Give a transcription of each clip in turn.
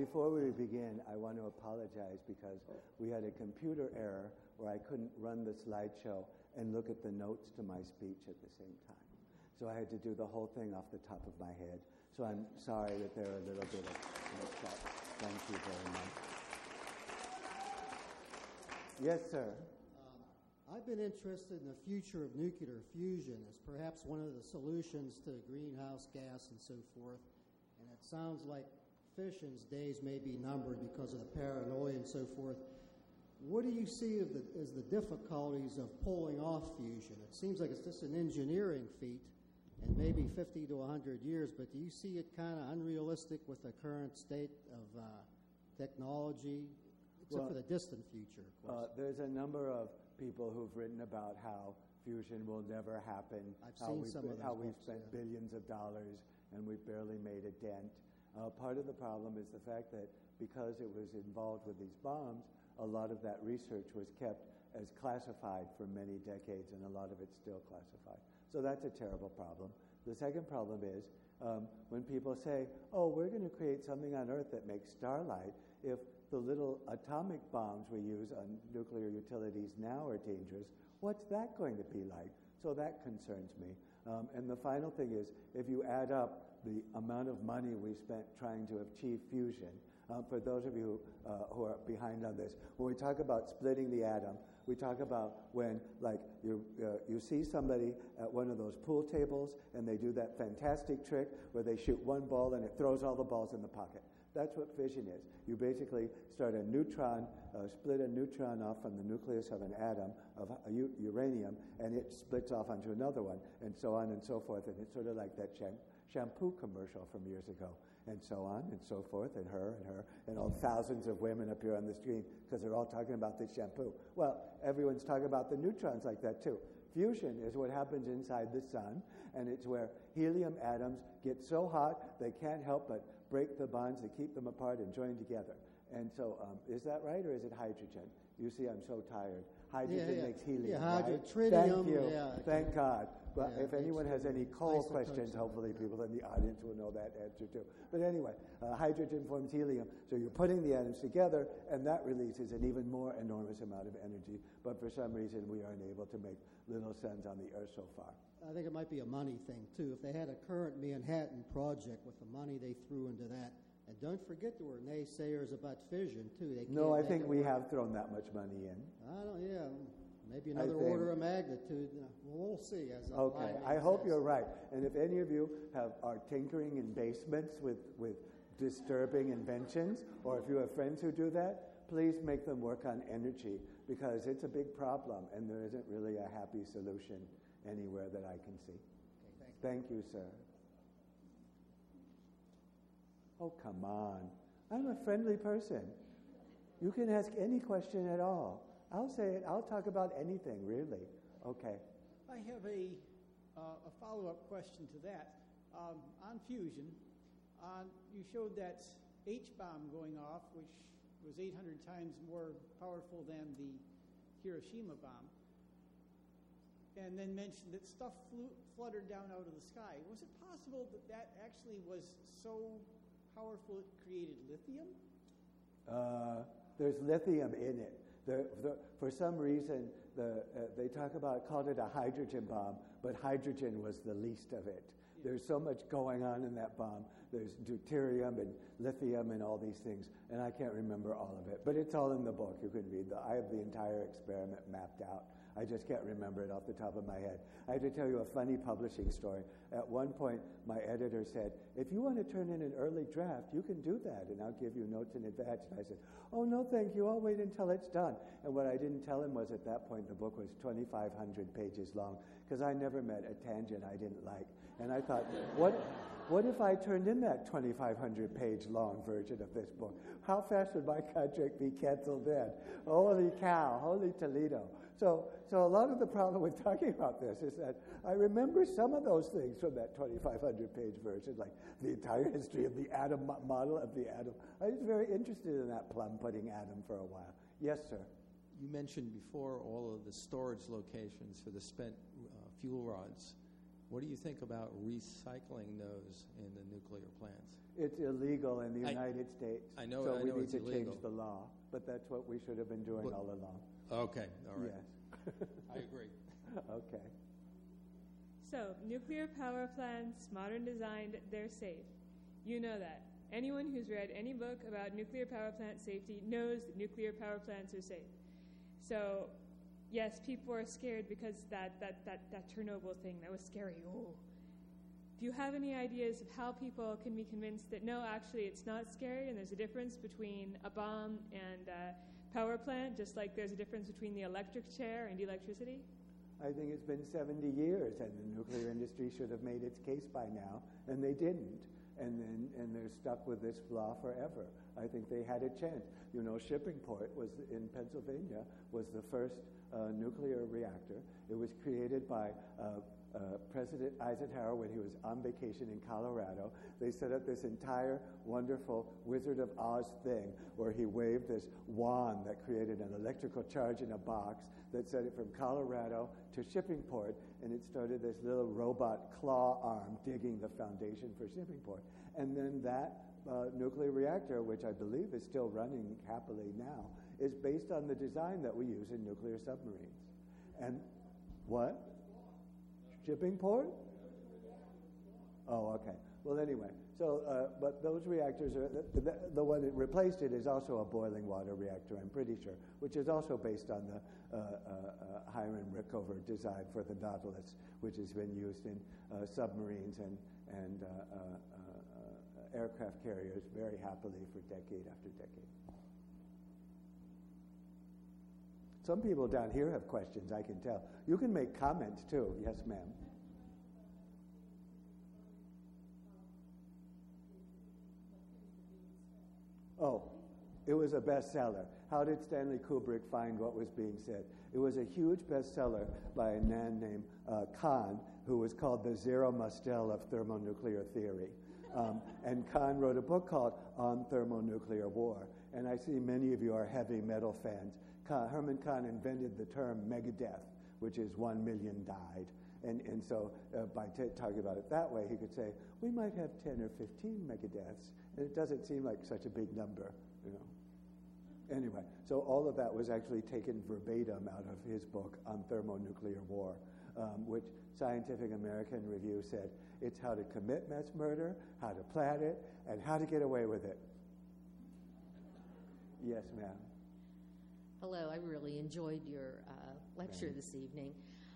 Before we begin, I want to apologize because we had a computer error where I couldn't run the slideshow and look at the notes to my speech at the same time. So I had to do the whole thing off the top of my head. So I'm sorry that there are a little bit of mixed up. Thank you very much. Yes, sir. I've been interested in the future of nuclear fusion as perhaps one of the solutions to greenhouse gas and so forth. And it sounds like fission's days may be numbered because of the paranoia and so forth. What do you see as the difficulties of pulling off fusion? It seems like it's just an engineering feat and maybe 50 to 100 years, but do you see it kind of unrealistic with the current state of technology, except for the distant future, of course? There's a number of people who've written about how fusion will never happen, I've seen some of those how we've books, spent billions of dollars and we've barely made a dent. Part of the problem is the fact that because it was involved with these bombs, a lot of that research was kept as classified for many decades, and a lot of it's still classified. So that's a terrible problem. The second problem is when people say, oh, we're going to create something on Earth that makes starlight, if the little atomic bombs we use on nuclear utilities now are dangerous, what's that going to be like? So that concerns me. And the final thing is, if you add up the amount of money we spent trying to achieve fusion, for those of you who are behind on this, when we talk about splitting the atom, we talk about when, like, you see somebody at one of those pool tables and they do that fantastic trick where they shoot one ball and it throws all the balls in the pocket. That's what fission is. You basically start a neutron, split a neutron off from the nucleus of an atom of uranium, and it splits off onto another one, and so on and so forth. And it's sort of like that shampoo commercial from years ago, and so on and so forth, and her, and all thousands of women appear on the screen because they're all talking about this shampoo. Well, everyone's talking about the neutrons like that too. Fusion is what happens inside the sun, and it's where helium atoms get so hot they can't help but break the bonds that keep them apart and join together. And so, is that right, or is it hydrogen? You see, I'm so tired. Hydrogen makes helium, right? Tritium. Thank you. Yeah, Thank God. But if anyone has any coal isotopes questions, hopefully people in the audience will know that answer too. But anyway, hydrogen forms helium, so you're putting the atoms together, and that releases an even more enormous amount of energy. But for some reason, we aren't able to make little suns on the Earth so far. I think it might be a money thing, too. If they had a current Manhattan project with the money they threw into that, and don't forget there were naysayers about fission, too. No, I think we have thrown that much money in. Maybe another order of magnitude. We'll see. Okay, I hope you're right. And if any of you are tinkering in basements with disturbing inventions, or if you have friends who do that, please make them work on energy, because it's a big problem, and there isn't really a happy solution anywhere that I can see. Okay, thank you, sir. Oh, come on. I'm a friendly person. You can ask any question at all. I'll say it. I'll talk about anything, really. Okay. I have a follow-up question to that. On fusion, you showed that H-bomb going off, which was 800 times more powerful than the Hiroshima bomb, and then mentioned that stuff fluttered down out of the sky. Was it possible that that actually was so powerful it created lithium? There's lithium in it. For some reason, they called it a hydrogen bomb, but hydrogen was the least of it. Yeah. There's so much going on in that bomb. There's deuterium and lithium and all these things, and I can't remember all of it. But it's all in the book. You can read I have the entire experiment mapped out. I just can't remember it off the top of my head. I have to tell you a funny publishing story. At one point, my editor said, if you want to turn in an early draft, you can do that, and I'll give you notes in advance. And I said, oh, no, thank you. I'll wait until it's done. And what I didn't tell him was at that point, the book was 2,500 pages long, because I never met a tangent I didn't like. And I thought, what if I turned in that 2,500-page long version of this book? How fast would my contract be canceled then? Holy cow, holy Toledo. So a lot of the problem with talking about this is that I remember some of those things from that 2,500-page version, like the entire history of the atom model of the atom. I was very interested in that plum-pudding atom for a while. Yes, sir. You mentioned before all of the storage locations for the spent fuel rods. What do you think about recycling those in the nuclear plants? It's illegal in the United States. I know. So I we know need it's to illegal. change the law, but that's what we should have been doing all along. Okay. All right. Yes. I agree. Okay. So, nuclear power plants, modern designed, they're safe. You know that. Anyone who's read any book about nuclear power plant safety knows that nuclear power plants are safe. So, yes, people are scared because that Chernobyl thing, that was scary. Oh. Do you have any ideas of how people can be convinced that, no, actually it's not scary and there's a difference between a bomb and a power plant, just like there's a difference between the electric chair and electricity? I think it's been 70 years, and the nuclear industry should have made its case by now, and they didn't. And they're stuck with this flaw forever. I think they had a chance. You know, Shippingport was in Pennsylvania was the first nuclear reactor. It was created by President Eisenhower when he was on vacation in Colorado. They set up this entire wonderful Wizard of Oz thing where he waved this wand that created an electrical charge in a box that sent it from Colorado to Shippingport, and it started this little robot claw arm digging the foundation for Shippingport. And then that nuclear reactor, which I believe is still running happily now, is based on the design that we use in nuclear submarines. And what? Shippingport? Oh, okay. Well, anyway, so, but those reactors are, the one that replaced it is also a boiling water reactor, I'm pretty sure, which is also based on the Hiram Rickover design for the Nautilus, which has been used in submarines and aircraft carriers very happily for decade after decade. Some people down here have questions, I can tell. You can make comments too. Yes, ma'am. Oh, it was a bestseller. How did Stanley Kubrick find what was being said? It was a huge bestseller by a man named Kahn, who was called the Zero Mostel of thermonuclear theory. And Kahn wrote a book called On Thermonuclear War. And I see many of you are heavy metal fans. Herman Kahn invented the term Megadeth, which is 1 million died. And so by talking about it that way, he could say, we might have 10 or 15 megadeaths, and it doesn't seem like such a big number, you know. Anyway, so all of that was actually taken verbatim out of his book on thermonuclear war, which Scientific American Review said, it's how to commit mass murder, how to plan it, and how to get away with it. Yes, ma'am. Hello, I really enjoyed your lecture this evening.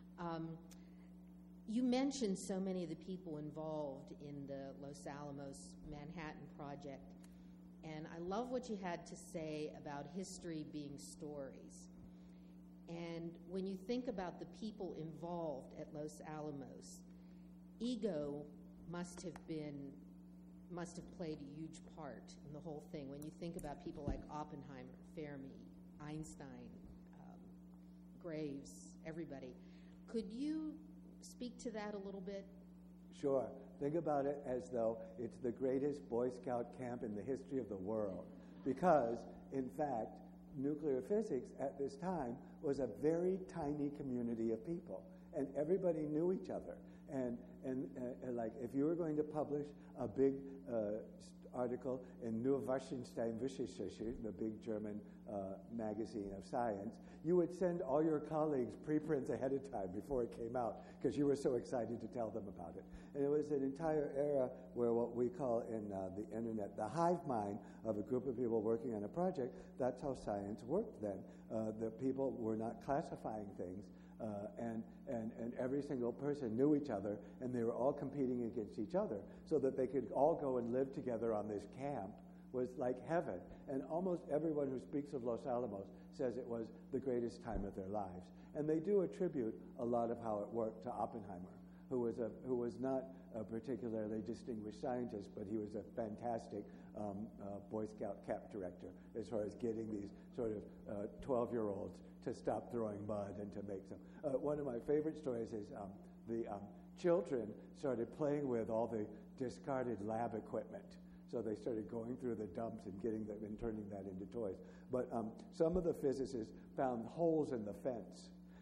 You mentioned so many of the people involved in the Los Alamos Manhattan Project, and I love what you had to say about history being stories. And when you think about the people involved at Los Alamos, ego must have played a huge part in the whole thing. When you think about people like Oppenheimer, Fermi, Einstein, Graves, everybody. Could you speak to that a little bit? Sure. Think about it as though it's the greatest Boy Scout camp in the history of the world. Because, in fact, nuclear physics at this time was a very tiny community of people. And everybody knew each other. And like, if you were going to publish a big article in Neuwaschenstein Wissenschaft, the big German magazine of science, you would send all your colleagues preprints ahead of time before it came out because you were so excited to tell them about it. And it was an entire era where what we call in the internet the hive mind of a group of people working on a project. That's how science worked then. The people were not classifying things. And every single person knew each other, and they were all competing against each other so that they could all go and live together on this camp was like heaven. And almost everyone who speaks of Los Alamos says it was the greatest time of their lives. And they do attribute a lot of how it worked to Oppenheimer, who was not a particularly distinguished scientist, but he was a fantastic Boy Scout camp director as far as getting these sort of 12-year-olds to stop throwing mud and to make some. One of my favorite stories is the children started playing with all the discarded lab equipment. So they started going through the dumps and getting them and turning that into toys. But some of the physicists found holes in the fence.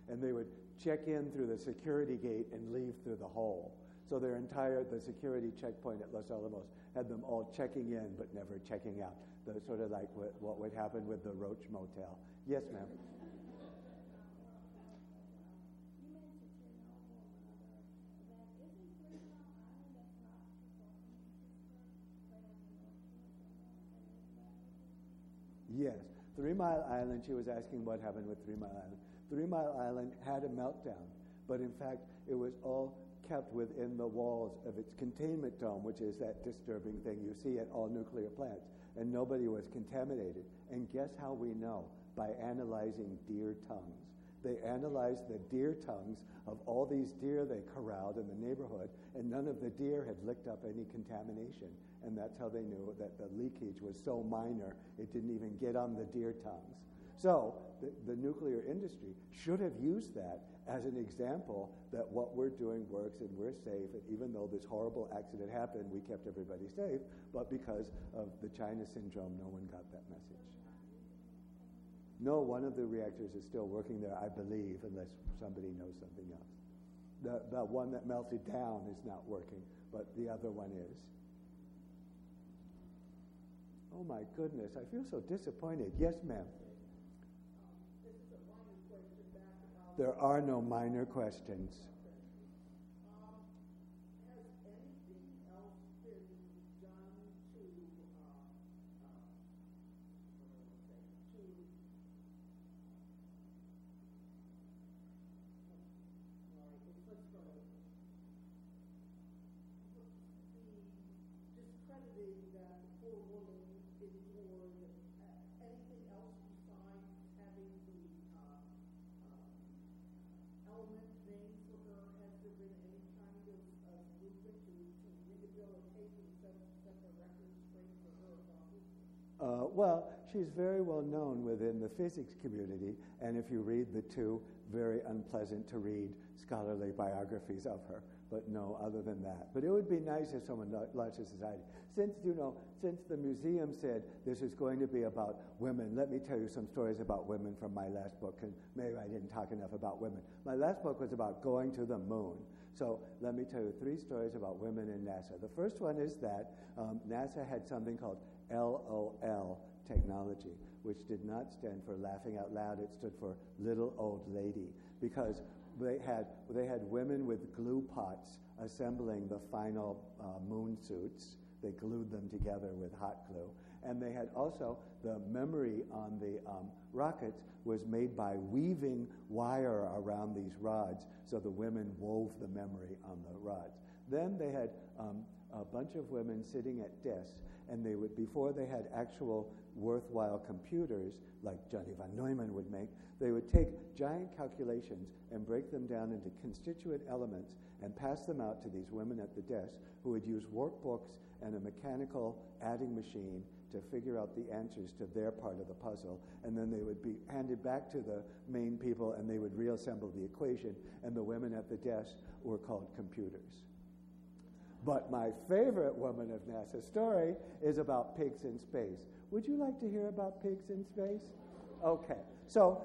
and they would check in through the security gate and leave through the hole. So the security checkpoint at Los Alamos had them all checking in but never checking out. Sort of like what would happen with the Roach Motel. Yes, ma'am. Yes. 3 Mile Island, she was asking what happened with 3 Mile Island. 3 Mile Island had a meltdown, but in fact, it was all kept within the walls of its containment dome, which is that disturbing thing you see at all nuclear plants, and nobody was contaminated. And guess how we know? By analyzing deer tongues. They analyzed the deer tongues of all these deer they corralled in the neighborhood, and none of the deer had licked up any contamination. And that's how they knew that the leakage was so minor, it didn't even get on the deer tongues. So the nuclear industry should have used that as an example that what we're doing works and we're safe. And even though this horrible accident happened, we kept everybody safe. But because of the China syndrome, no one got that message. No, one of the reactors is still working there, I believe, unless somebody knows something else. The one that melted down is not working, but the other one is. Oh my goodness, I feel so disappointed. Yes, ma'am. This is a minor question back about... There are no minor questions. Has anything else been done to discrediting that the poor woman endured? Anything else besides having the element named for her? Has there been any kind of movement to rehabilitate and set the record straight for her about this? Well, she's very well known within the physics community, and if you read the two very unpleasant to read scholarly biographies of her, but no other than that. But it would be nice if someone launched a society. Since the museum said this is going to be about women, let me tell you some stories about women from my last book, and maybe I didn't talk enough about women. My last book was about going to the moon. So let me tell you 3 stories about women in NASA. The first one is that NASA had something called LOL technology, which did not stand for laughing out loud. It stood for little old lady, because they had women with glue pots assembling the final moon suits. They glued them together with hot glue. And they had also the memory on the rockets was made by weaving wire around these rods, so the women wove the memory on the rods. Then they had a bunch of women sitting at desks, and they would, before they had actual worthwhile computers like Johnny von Neumann would make, they would take giant calculations and break them down into constituent elements and pass them out to these women at the desk, who would use workbooks and a mechanical adding machine to figure out the answers to their part of the puzzle. And then they would be handed back to the main people, and they would reassemble the equation, and the women at the desk were called computers. But my favorite woman of NASA story is about pigs in space. Would you like to hear about pigs in space? Okay. So,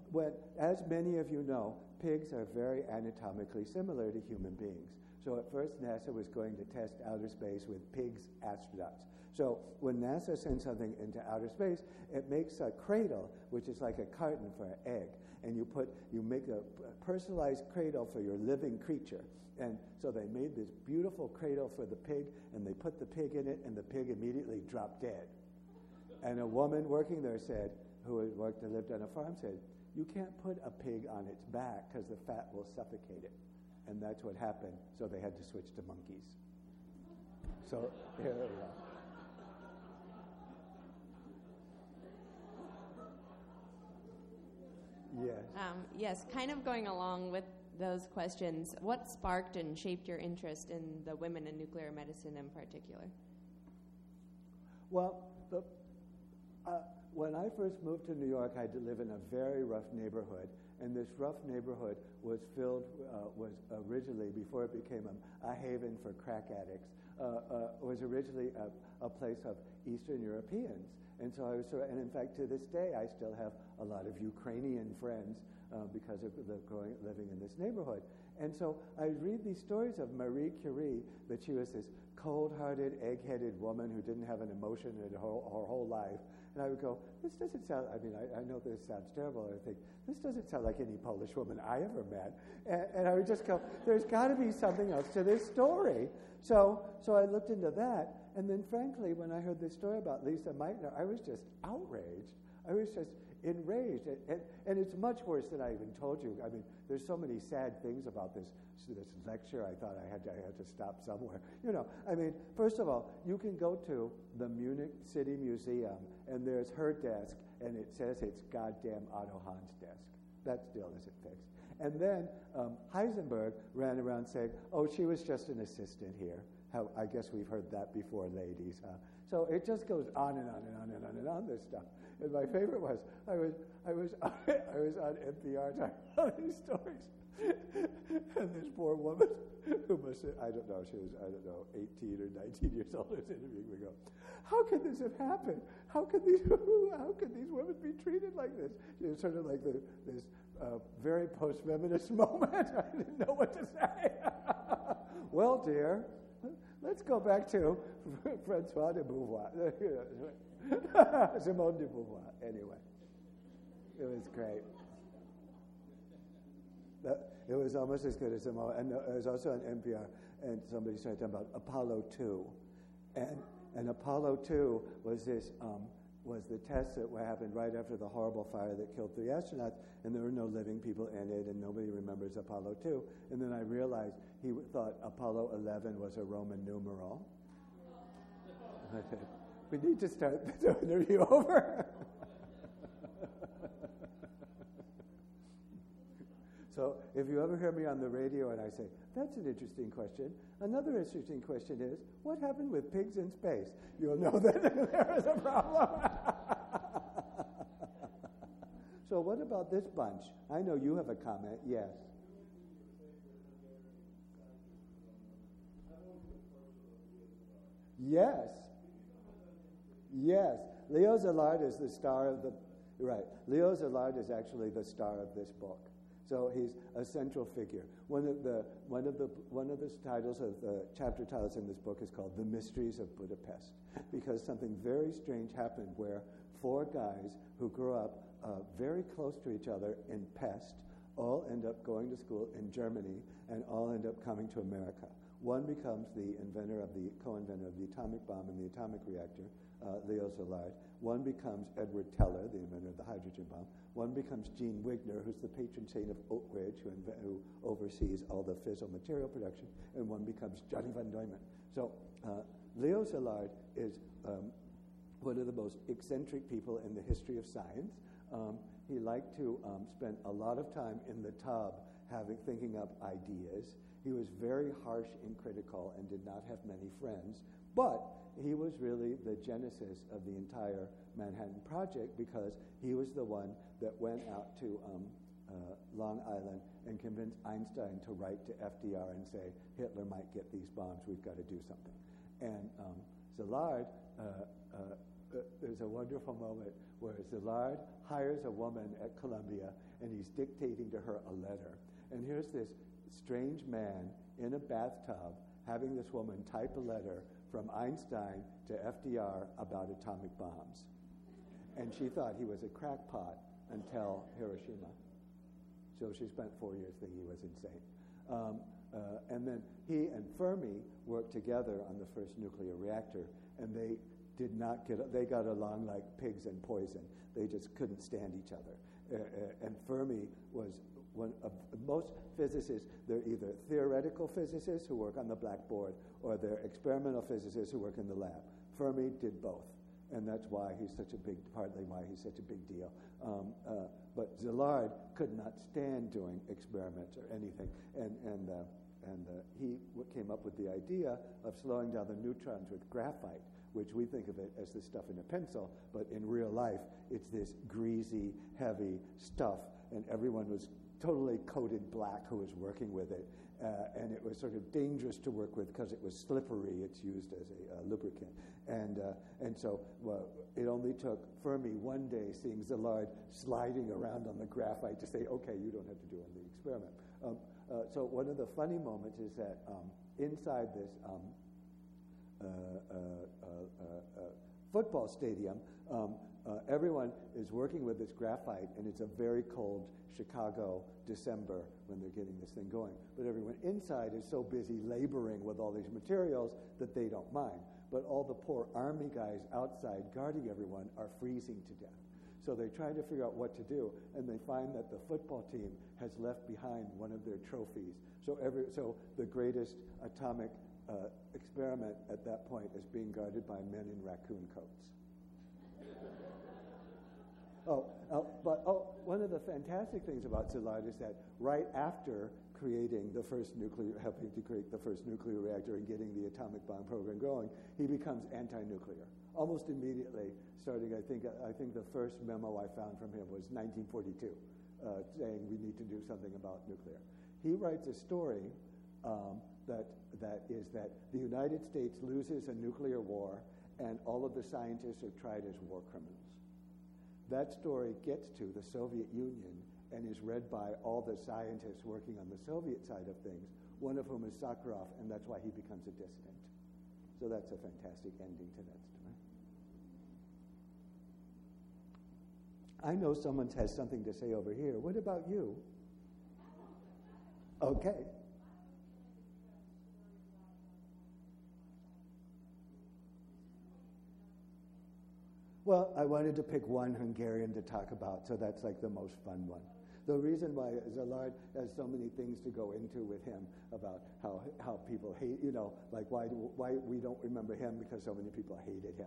as many of you know, pigs are very anatomically similar to human beings. So at first, NASA was going to test outer space with pigs astronauts. So when NASA sends something into outer space, it makes a cradle, which is like a carton for an egg. And you make a personalized cradle for your living creature. And so they made this beautiful cradle for the pig, and they put the pig in it, and the pig immediately dropped dead. And a woman working there said, who lived on a farm, said, "You can't put a pig on its back because the fat will suffocate it." And that's what happened. So they had to switch to monkeys. So here we are. Yes. Yes, kind of going along with those questions, what sparked and shaped your interest in the women in nuclear medicine in particular? Well, when I first moved to New York, I had to live in a very rough neighborhood, and this rough neighborhood was filled, was originally, before it became a haven for crack addicts, was originally a place of Eastern Europeans. And so I was, and in fact, to this day, I still have a lot of Ukrainian friends because of living in this neighborhood. And so I read these stories of Marie Curie, that she was this cold-hearted, egg-headed woman who didn't have an emotion in her whole life. And I would go, this doesn't sound, I mean, I know this sounds terrible. I think, this doesn't sound like any Polish woman I ever met. And I would just go, there's got to be something else to this story. So I looked into that. And then, frankly, when I heard this story about Lisa Meitner, I was just outraged. I was just enraged. And it's much worse than I even told you. I mean, there's so many sad things about this lecture. I thought I had to stop somewhere. You know, I mean, first of all, you can go to the Munich City Museum, and there's her desk, and it says it's goddamn Otto Hahn's desk. That still isn't fixed. And then Heisenberg ran around saying, oh, she was just an assistant here. How, I guess we've heard that before, ladies, huh? So it just goes on and on and on and on and on, this stuff. And my favorite was, I was on NPR talking about these stories. And this poor woman who must have, I don't know, she was, 18 or 19 years old, was interviewing me, go, how could this have happened? How could these women be treated like this? It was sort of like this very post-feminist moment. I didn't know what to say. Well, dear, let's go back to Francois de Beauvoir. Simone de Beauvoir. Anyway, it was great. It was almost as good as Simone. And it was also on NPR, and somebody started talking about Apollo 2. And Apollo 2 was this was the test that happened right after the horrible fire that killed 3 astronauts, and there were no living people in it, and nobody remembers Apollo 2. And then I realized he thought Apollo 11 was a Roman numeral. I said, we need to start the interview over. So if you ever hear me on the radio and I say, that's an interesting question, another interesting question is, what happened with pigs in space? You'll know that there is a problem. So what about this bunch? I know you have a comment. Yes. Yes. Yes. Leo Szilard is the star of the, right. Leo Szilard is actually the star of this book. So he's a central figure. One of the titles of the chapter titles in this book is called "The Mysteries of Budapest," because something very strange happened where 4 guys who grew up very close to each other in Pest all end up going to school in Germany and all end up coming to America. One becomes the co-inventor of the atomic bomb and the atomic reactor, Leo Szilard. One becomes Edward Teller, the inventor of the hydrogen bomb. One becomes Gene Wigner, who's the patron saint of Oak Ridge, who oversees all the fissile material production. And one becomes Johnny von Neumann. So Leo Szilard is one of the most eccentric people in the history of science. He liked to spend a lot of time in the tub thinking up ideas. He was very harsh and critical and did not have many friends, but he was really the genesis of the entire Manhattan Project because he was the one that went out to Long Island and convinced Einstein to write to FDR and say, Hitler might get these bombs, we've got to do something. And Szilard, there's a wonderful moment where Szilard hires a woman at Columbia and he's dictating to her a letter. And here's this strange man in a bathtub having this woman type a letter from Einstein to FDR about atomic bombs. And she thought he was a crackpot until Hiroshima. So she spent 4 years thinking he was insane. And then he and Fermi worked together on the first nuclear reactor, and they got along like pigs and poison. They just couldn't stand each other. And Fermi was one of most physicists, they're either theoretical physicists who work on the blackboard or they're experimental physicists who work in the lab. Fermi did both, and that's why partly why he's such a big deal. But Szilard could not stand doing experiments or anything, and he came up with the idea of slowing down the neutrons with graphite, which we think of it as the stuff in a pencil, but in real life, it's this greasy, heavy stuff, and everyone was totally coated black who was working with it, and it was sort of dangerous to work with because it was slippery. It's used as a lubricant. And so it only took Fermi one day seeing Szilard sliding around on the graphite to say, okay, you don't have to do on the experiment. So one of the funny moments is that inside this football stadium, everyone is working with this graphite, and it's a very cold Chicago December when they're getting this thing going. But everyone inside is so busy laboring with all these materials that they don't mind. But all the poor army guys outside guarding everyone are freezing to death. So they try to figure out what to do, and they find that the football team has left behind one of their trophies. So the greatest atomic experiment at that point is being guarded by men in raccoon coats. One of the fantastic things about Szilard is that right after helping to create the first nuclear reactor and getting the atomic bomb program going, he becomes anti-nuclear. Almost immediately, starting, I think the first memo I found from him was 1942, saying we need to do something about nuclear. He writes a story that is that the United States loses a nuclear war and all of the scientists are tried as war criminals. That story gets to the Soviet Union and is read by all the scientists working on the Soviet side of things, one of whom is Sakharov, and that's why he becomes a dissident. So that's a fantastic ending to that story. I know someone has something to say over here. What about you? Okay. Well, I wanted to pick one Hungarian to talk about, so that's like the most fun one. The reason why Szilard has so many things to go into with him about how people hate, like why we don't remember him because so many people hated him.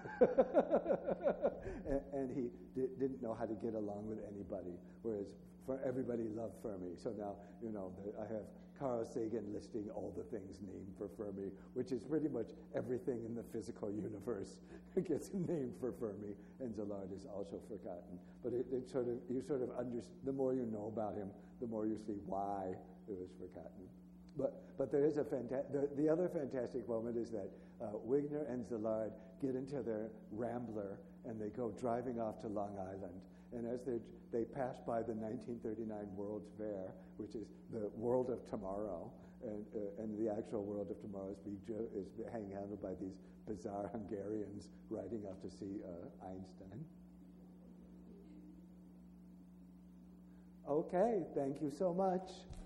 and he didn't know how to get along with anybody, whereas everybody loved Fermi. So now, I have Carl Sagan listing all the things named for Fermi, which is pretty much everything in the physical universe gets named for Fermi, and Szilard is also forgotten. But the more you know about him, the more you see why it was forgotten. But there is the other fantastic moment is that Wigner and Szilard get into their Rambler and they go driving off to Long Island. And as they pass by the 1939 World's Fair, which is the World of Tomorrow, and the actual World of Tomorrow is being handled by these bizarre Hungarians riding out to see Einstein. Okay, thank you so much.